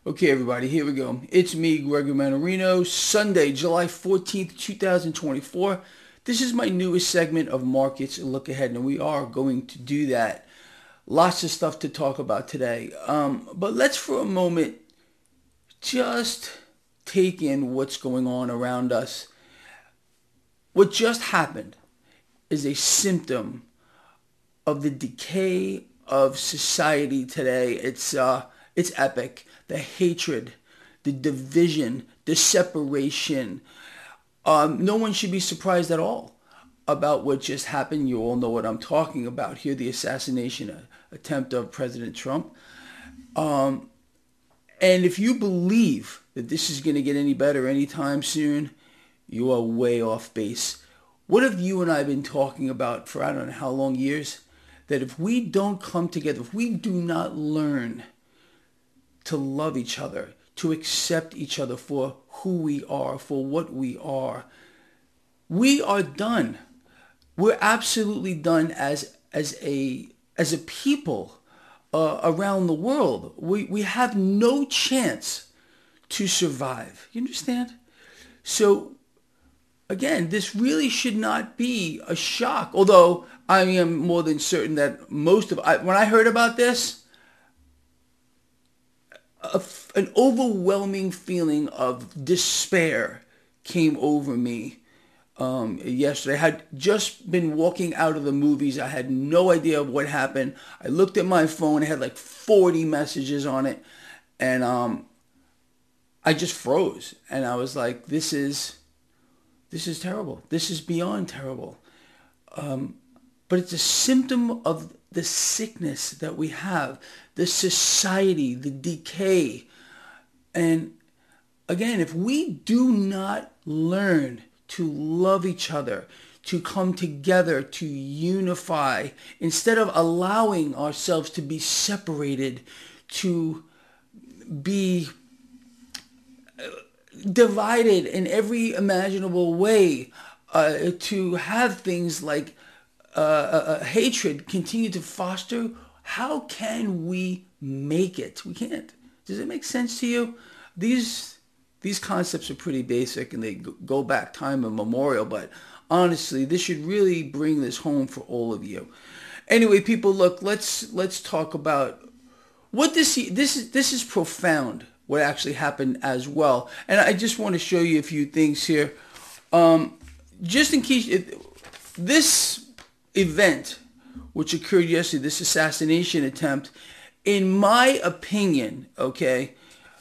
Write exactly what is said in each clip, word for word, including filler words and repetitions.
Okay, everybody, here we go. It's me, Gregory Manarino. Sunday, July fourteenth, twenty twenty-four. This is my newest segment of Markets Look Ahead, and we are going to do that. Lots of stuff to talk about today. Um, but let's, for a moment, just take in what's going on around us. What just happened is a symptom of the decay of society today. It's uh, it's epic. The hatred, the division, the separation. Um, no one should be surprised at all about what just happened. You all know what I'm talking about here, the assassination uh, attempt of President Trump. Um, and if you believe that this is going to get any better anytime soon, you are way off base. What have you and I been talking about for I don't know how long years? That if we don't come together, if we do not learn to love each other, to accept each other for who we are, for what we are, we are done. We're absolutely done as as a as a people uh, around the world. We we have no chance to survive. You understand? So again, this really should not be a shock. Although I am more than certain that most of I, when I heard about this, a, an overwhelming feeling of despair came over me um, yesterday. I had just been walking out of the movies. I had no idea of what happened. I looked at my phone. It had like forty messages on it. And um, I just froze. And I was like, this is, this is terrible. This is beyond terrible. Um, but it's a symptom of the sickness that we have, the society, the decay. And again, if we do not learn to love each other, to come together, to unify, instead of allowing ourselves to be separated, to be divided in every imaginable way, uh, to have things like uh, uh, hatred continue to foster, how can we make it? We can't. Does it make sense to you? These these concepts are pretty basic and they go back time immemorial, but honestly, this should really bring this home for all of you. Anyway, people, look, let's let's talk about what this this is this is profound. What actually happened as well, and I just want to show you a few things here, um, just in case it, this event, which occurred yesterday, this assassination attempt, in my opinion, okay,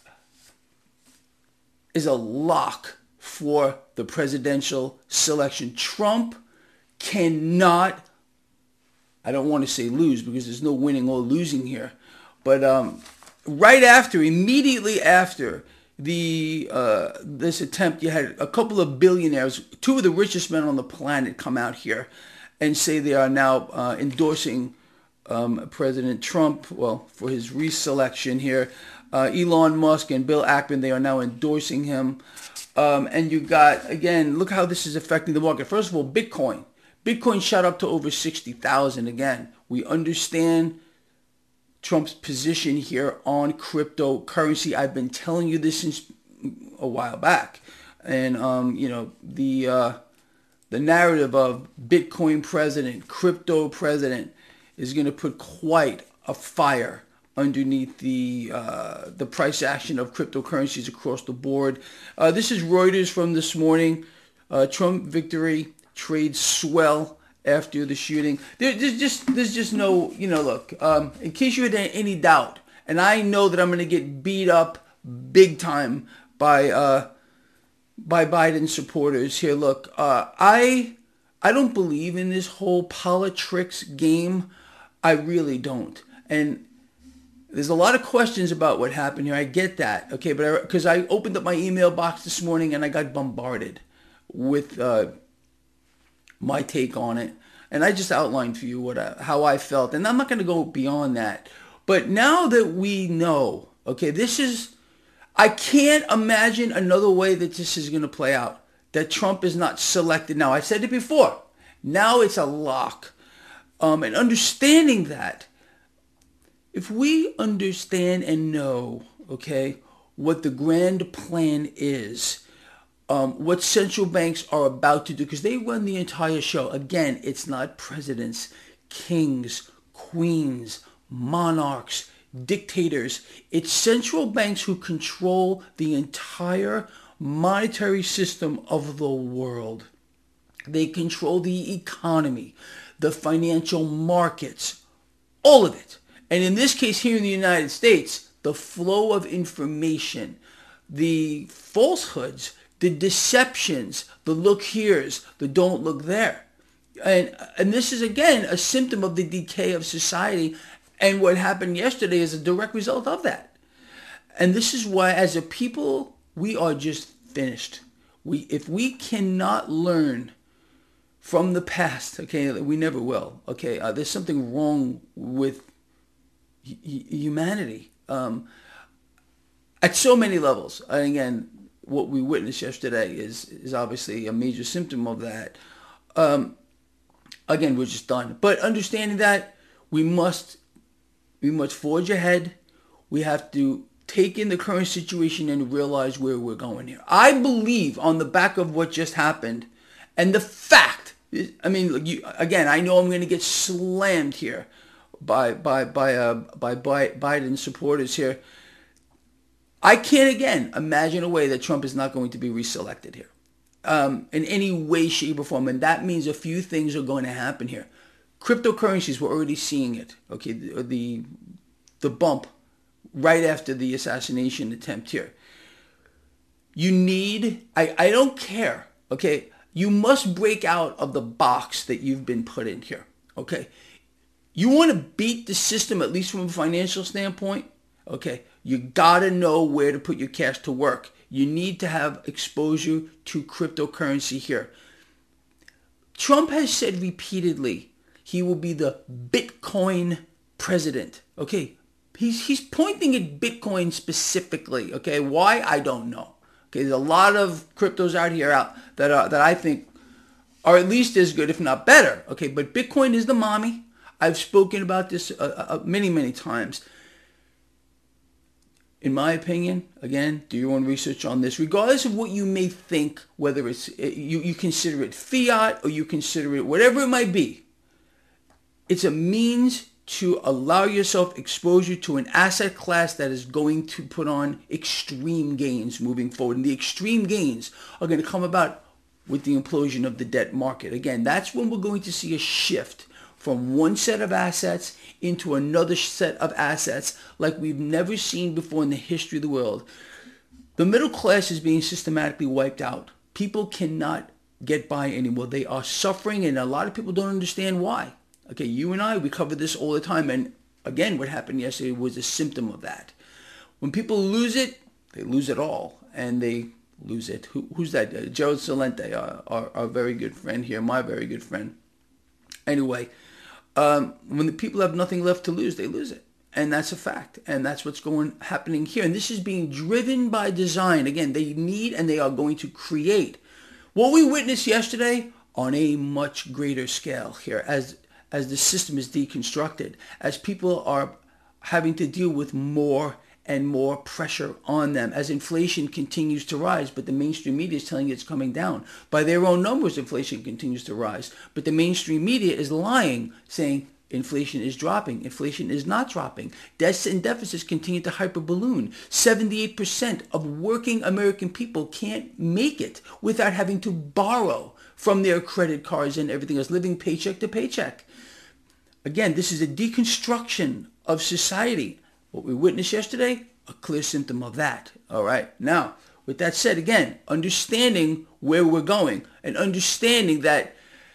is a lock for the presidential selection. Trump cannot, I don't want to say lose because there's no winning or losing here, but um, right after, immediately after the uh, this attempt, you had a couple of billionaires, two of the richest men on the planet, come out here and say they are now uh, endorsing um, President Trump, well, for his reselection here. Uh, Elon Musk and Bill Ackman, they are now endorsing him. Um, and you got, again, look how this is affecting the market. First of all, Bitcoin. Bitcoin shot up to over sixty thousand. Again, we understand Trump's position here on cryptocurrency. I've been telling you this since a while back. And, um, you know, the uh, the narrative of Bitcoin president, crypto president, is going to put quite a fire underneath the uh, the price action of cryptocurrencies across the board. Uh, this is Reuters from this morning. Uh, Trump victory, trade swell after the shooting. There, there's just there's just no, you know, look, um, in case you had any doubt, and I know that I'm going to get beat up big time by uh, by Biden supporters here. Look, uh, I I don't believe in this whole politics game. I really don't. And there's a lot of questions about what happened here. I get that, okay, but because I, I opened up my email box this morning and I got bombarded with uh, my take on it, and I just outlined for you what I, how I felt, and I'm not going to go beyond that. But now that we know, okay, this is, I can't imagine another way that this is going to play out. That Trump is not selected. Now, I said it before. Now it's a lock, um, and understanding that. If we understand and know, okay, what the grand plan is, um, what central banks are about to do, because they run the entire show. Again, it's not presidents, kings, queens, monarchs, dictators. It's central banks who control the entire monetary system of the world. They control the economy, the financial markets, all of it. And in this case here in the United States, the flow of information, the falsehoods, the deceptions, the look here's, the don't look there. And, and this is, again, a symptom of the decay of society. And what happened yesterday is a direct result of that. And this is why, as a people, we are just finished. We, if we cannot learn from the past, okay, we never will. Okay, uh, there's something wrong with h- humanity um, at so many levels. And again, what we witnessed yesterday is is obviously a major symptom of that. Um, again, we're just done. But understanding that, we must we must forge ahead. We have to take in the current situation and realize where we're going here. I believe, on the back of what just happened, and the fact, I mean, you, again, I know I'm going to get slammed here by by by uh, by Biden supporters here. I can't, again, imagine a way that Trump is not going to be reselected here um, in any way, shape, or form. And that means a few things are going to happen here. Cryptocurrencies, we're already seeing it. Okay, the the, the bump right after the assassination attempt here. You need, I, I don't care, okay? You must break out of the box that you've been put in here, okay? You want to beat the system, at least from a financial standpoint, okay? You got to know where to put your cash to work. You need to have exposure to cryptocurrency here. Trump has said repeatedly he will be the Bitcoin president, okay? He's he's pointing at Bitcoin specifically, okay? Why? I don't know. Okay, there's a lot of cryptos out here out that are, that I think are at least as good, if not better, okay? But Bitcoin is the mommy. I've spoken about this uh, uh, many, many times. In my opinion, again, do your own research on this. Regardless of what you may think, whether it's you, you consider it fiat or you consider it whatever it might be, it's a means to allow yourself exposure to an asset class that is going to put on extreme gains moving forward. And the extreme gains are going to come about with the implosion of the debt market. Again, that's when we're going to see a shift from one set of assets into another set of assets like we've never seen before in the history of the world. The middle class is being systematically wiped out. People cannot get by anymore. They are suffering, and a lot of people don't understand why. Okay, you and I, we cover this all the time. And again, what happened yesterday was a symptom of that. When people lose it, they lose it all. And they lose it. Who, who's that? Uh, Gerald Celente, our, our, our very good friend here, my very good friend. Anyway, um, when the people have nothing left to lose, they lose it. And that's a fact. And that's what's going happening here. And this is being driven by design. Again, they need and they are going to create what we witnessed yesterday on a much greater scale here as as the system is deconstructed, as people are having to deal with more and more pressure on them, as inflation continues to rise, but the mainstream media is telling you it's coming down. By their own numbers, inflation continues to rise, but the mainstream media is lying, saying inflation is dropping. Inflation is not dropping. Debts and deficits continue to hyperballoon. seventy-eight percent of working American people can't make it without having to borrow from their credit cards and everything else, living paycheck to paycheck. Again, this is a deconstruction of society. What we witnessed yesterday, a clear symptom of that. All right. Now, with that said, again, understanding where we're going and understanding that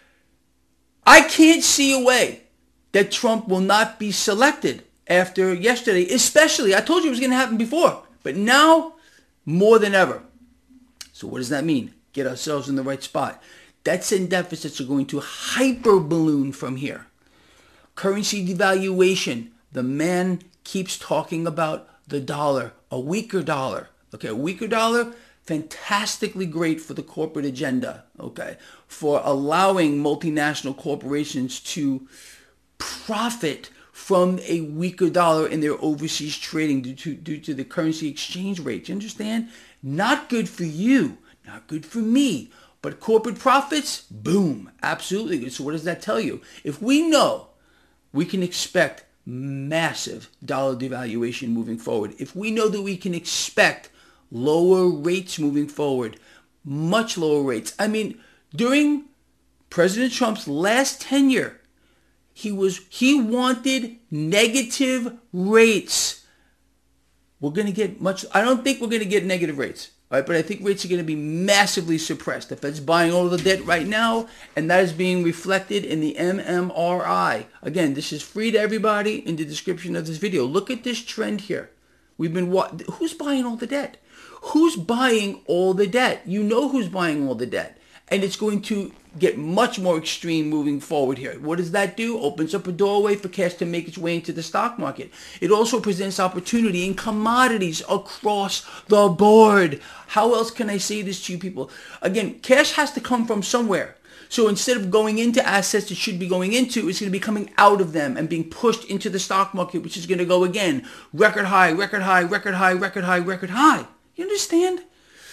I can't see a way that Trump will not be selected after yesterday, especially, I told you it was going to happen before, but now more than ever. So what does that mean? Get ourselves in the right spot. Debts and deficits are going to hyperballoon from here. Currency devaluation. The man keeps talking about the dollar, a weaker dollar. Okay, a weaker dollar, fantastically great for the corporate agenda. Okay, for allowing multinational corporations to profit from a weaker dollar in their overseas trading due to, due to the currency exchange rate. You understand? Not good for you, not good for me. But corporate profits, boom, absolutely good. So what does that tell you? If we know we can expect massive dollar devaluation moving forward, if we know that we can expect lower rates moving forward, much lower rates. I mean, during President Trump's last tenure, he was he wanted negative rates. We're going to get much, I don't think we're going to get negative rates. Right, but I think rates are going to be massively suppressed. The Fed's buying all the debt right now, and that is being reflected in the M M R I. Again, this is free to everybody in the description of this video. Look at this trend here. We've been who's buying all the debt? Who's buying all the debt? You know who's buying all the debt. And it's going to get much more extreme moving forward here. What does that do? Opens up a doorway for cash to make its way into the stock market. It also presents opportunity in commodities across the board. How else can I say this to you people? Again, cash has to come from somewhere. So instead of going into assets it should be going into, it's going to be coming out of them and being pushed into the stock market, which is going to go again. Record high, record high, record high, record high, record high. You understand?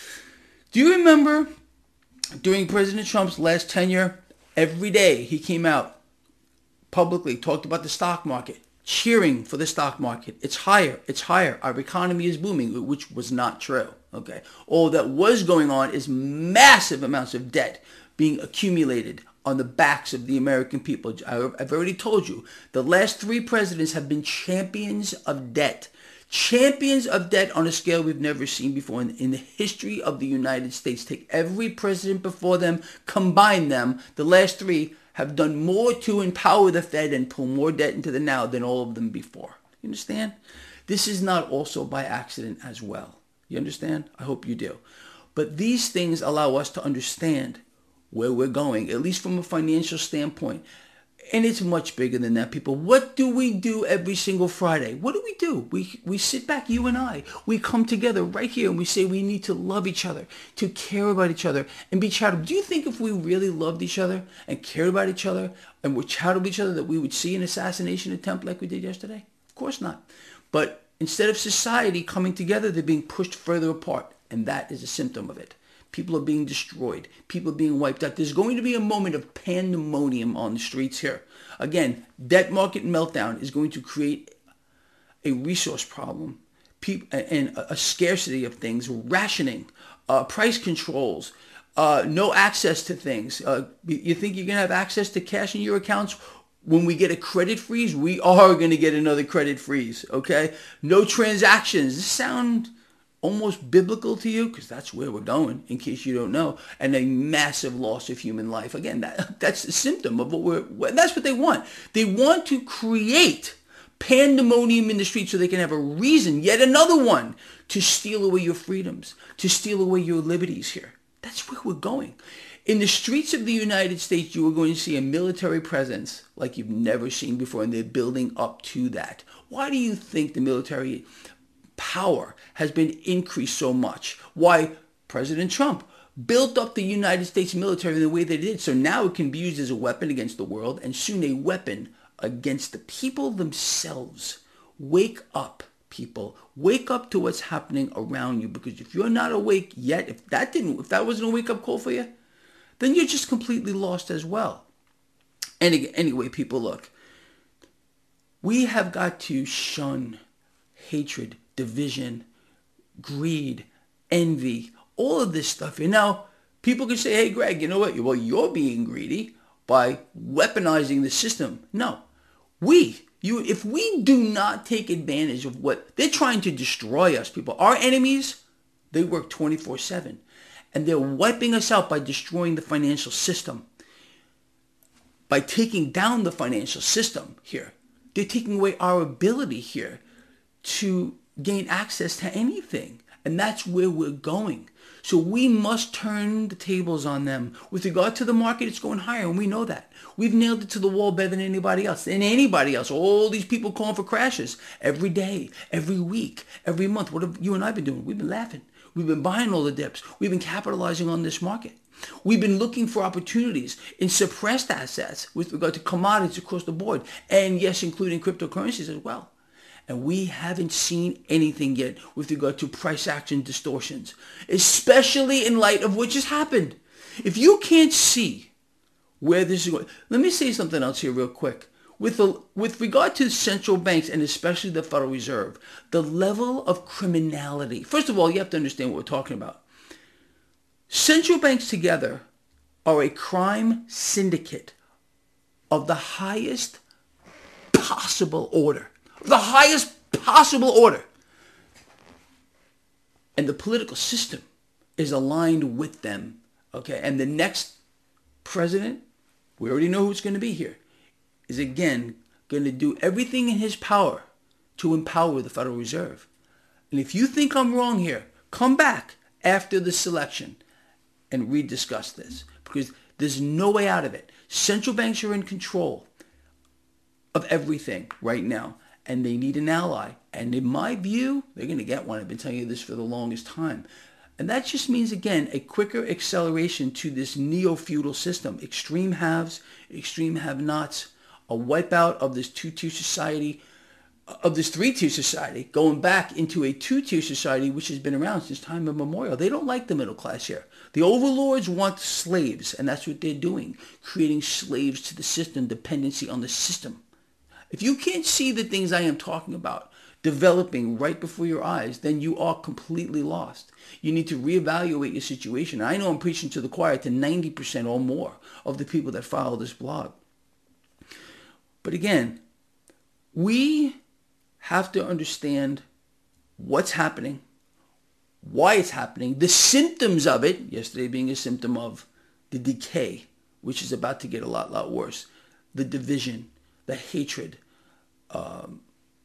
Do you remember during President Trump's last tenure, every day he came out publicly, talked about the stock market, cheering for the stock market. It's higher, it's higher. Our economy is booming, which was not true. Okay, all that was going on is massive amounts of debt being accumulated on the backs of the American people. I've already told you, the last three presidents have been champions of debt. Champions of debt on a scale we've never seen before in, in the history of the United States. Take every president before them, combine them. The last three have done more to empower the Fed and pull more debt into the now than all of them before. You understand? This is not also by accident as well. You understand? I hope you do. But these things allow us to understand where we're going, at least from a financial standpoint. And it's much bigger than that, people. What do we do every single Friday? What do we do? We we sit back, you and I. We come together right here and we say we need to love each other, to care about each other, and be charitable. Do you think if we really loved each other and cared about each other and were charitable to each other that we would see an assassination attempt like we did yesterday? Of course not. But instead of society coming together, they're being pushed further apart. And that is a symptom of it. People are being destroyed. People are being wiped out. There's going to be a moment of pandemonium on the streets here. Again, debt market meltdown is going to create a resource problem and a scarcity of things, rationing, uh, price controls, uh, no access to things. Uh, you think you're going to have access to cash in your accounts? When we get a credit freeze, we are going to get another credit freeze, okay? No transactions. This sound almost biblical to you, because that's where we're going, in case you don't know, and a massive loss of human life. Again, that, that's a symptom of what we're, that's what they want. They want to create pandemonium in the streets so they can have a reason, yet another one, to steal away your freedoms, to steal away your liberties here. That's where we're going. In the streets of the United States, you are going to see a military presence like you've never seen before, and they're building up to that. Why do you think the military power has been increased so much? Why President Trump built up the United States military in the way they did, so now it can be used as a weapon against the world and soon a weapon against the people themselves. Wake up, people. Wake up to what's happening around you, because if you're not awake yet, if that didn't, if that wasn't a wake-up call for you, then you're just completely lost as well. And anyway, people, look, we have got to shun hatred, division, greed, envy, all of this stuff. And now people can say, hey, Greg, you know what? Well, you're being greedy by weaponizing the system. No, we, you, if we do not take advantage of what they're trying to destroy us, people, our enemies, they work twenty-four seven, and they're wiping us out by destroying the financial system, by taking down the financial system here. They're taking away our ability here to gain access to anything. And And that's where we're going. So we must turn the tables on them. With regard to the market, it's going higher, and we know that. We've nailed it to the wall better than anybody else. Than anybody else. All these people calling for crashes every day, every week, every month. What have you and I been doing? We've been laughing. We've been buying all the dips. We've been capitalizing on this market. We've been looking for opportunities in suppressed assets with regard to commodities across the board. And yes, including cryptocurrencies as well. And we haven't seen anything yet with regard to price action distortions, especially in light of what just happened. If you can't see where this is going, let me say something else here real quick. With, the, with regard to central banks and especially the Federal Reserve, the level of criminality. First of all, you have to understand what we're talking about. Central banks together are a crime syndicate of the highest possible order. The highest possible order. And the political system is aligned with them. Okay, and the next president, we already know who's going to be here, is again going to do everything in his power to empower the Federal Reserve. And if you think I'm wrong here, come back after the selection and rediscuss this, because there's no way out of it. Central banks are in control of everything right now. And they need an ally. And in my view, they're going to get one. I've been telling you this for the longest time. And that just means, again, a quicker acceleration to this neo-feudal system. Extreme haves, extreme have-nots, a wipeout of this two-tier society, of this three-tier society, going back into a two-tier society which has been around since time immemorial. They don't like the middle class here. The overlords want slaves, and that's what they're doing, creating slaves to the system, dependency on the system. If you can't see the things I am talking about developing right before your eyes, then you are completely lost. You need to reevaluate your situation. I know I'm preaching to the choir to ninety percent or more of the people that follow this blog. But again, we have to understand what's happening, why it's happening, the symptoms of it, yesterday being a symptom of the decay, which is about to get a lot, lot worse, the division, the hatred, um,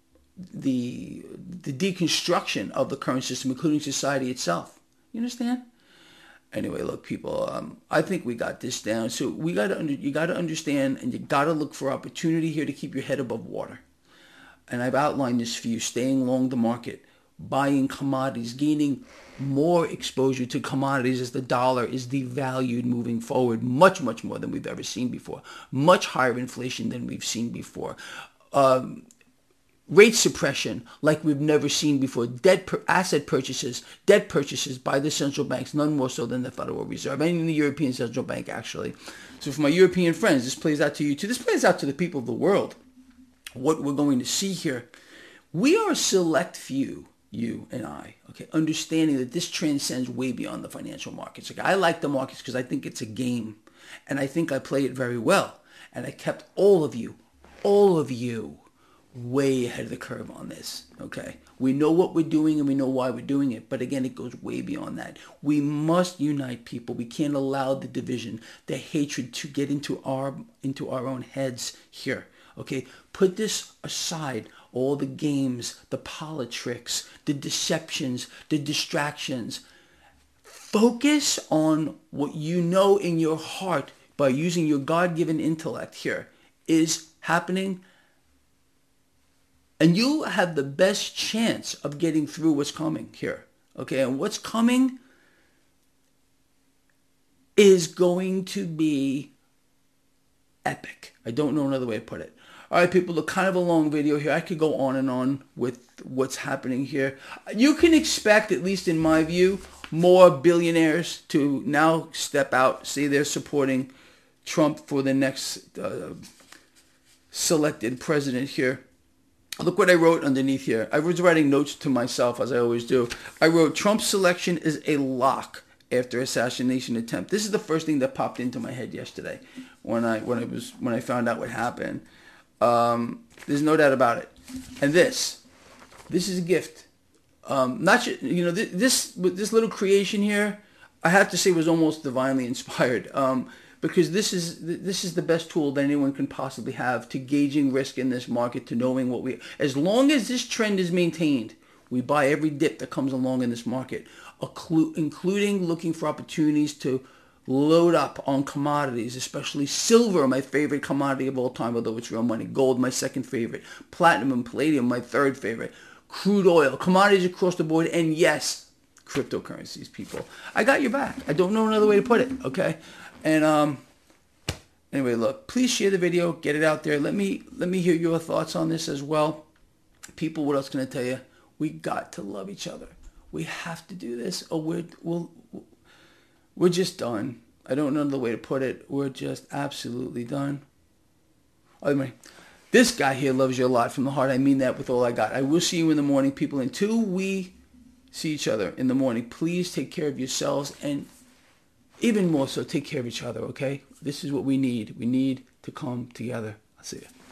the the deconstruction of the current system, including society itself. You understand? Anyway, look, people. Um, I think we got this down. So we got to under, you got to understand, and you got to look for opportunity here to keep your head above water. And I've outlined this for you: staying long the market, buying commodities, gaining more exposure to commodities as the dollar is devalued moving forward, much, much more than we've ever seen before, much higher inflation than we've seen before, um, rate suppression like we've never seen before, debt per asset purchases, debt purchases by the central banks, none more so than the Federal Reserve, and the European Central Bank, actually. So for my European friends, this plays out to you too. This plays out to the people of the world. What we're going to see here, we are a select few, you and I, okay, understanding that this transcends way beyond the financial markets. Like, I like the markets because I think it's a game, and I think I play it very well, and I kept all of you, all of you, way ahead of the curve on this, okay? We know what we're doing and we know why we're doing it, but again, it goes way beyond that. We must unite people. We can't allow the division, the hatred to get into our into our own heads here, okay? Put this aside. All the games, the politricks, the deceptions, the distractions. Focus on what you know in your heart by using your God-given intellect here is happening, and you'll have the best chance of getting through what's coming here. Okay, and what's coming is going to be epic. I don't know another way to put it. All right, people, look, kind of a long video here. I could go on and on with what's happening here. You can expect, at least in my view, more billionaires to now step out, say they're supporting Trump for the next uh, selected president here. Look what I wrote underneath here. I was writing notes to myself, as I always do. I wrote, Trump's selection is a lock after assassination attempt. This is the first thing that popped into my head yesterday when I when I was when I found out what happened. Um, there's no doubt about it. And this, this is a gift. Um, not just, you know, this, this this little creation here, I have to say, was almost divinely inspired. Um, because this is this is the best tool that anyone can possibly have to gauging risk in this market, to knowing what we, as long as this trend is maintained, We buy every dip that comes along in this market, including looking for opportunities to load up on commodities, especially silver, my favorite commodity of all time, although it's real money. Gold, my second favorite. Platinum and palladium, my third favorite. Crude oil, commodities across the board, and yes, cryptocurrencies, people. I got your back. I don't know another way to put it, okay? And um, anyway, look, please share the video, get it out there. Let me let me hear your thoughts on this as well. People, what else can I tell you? We got to love each other. We have to do this, or we're we'll, we're just done. I don't know another way to put it. We're just absolutely done. Anyway, this guy here loves you a lot from the heart. I mean that with all I got. I will see you in the morning, people. Until we see each other in the morning, please take care of yourselves, and even more so, take care of each other, okay? This is what we need. We need to come together. I'll see you.